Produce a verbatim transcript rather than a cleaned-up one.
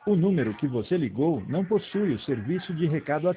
O número que você ligou não possui o serviço de recado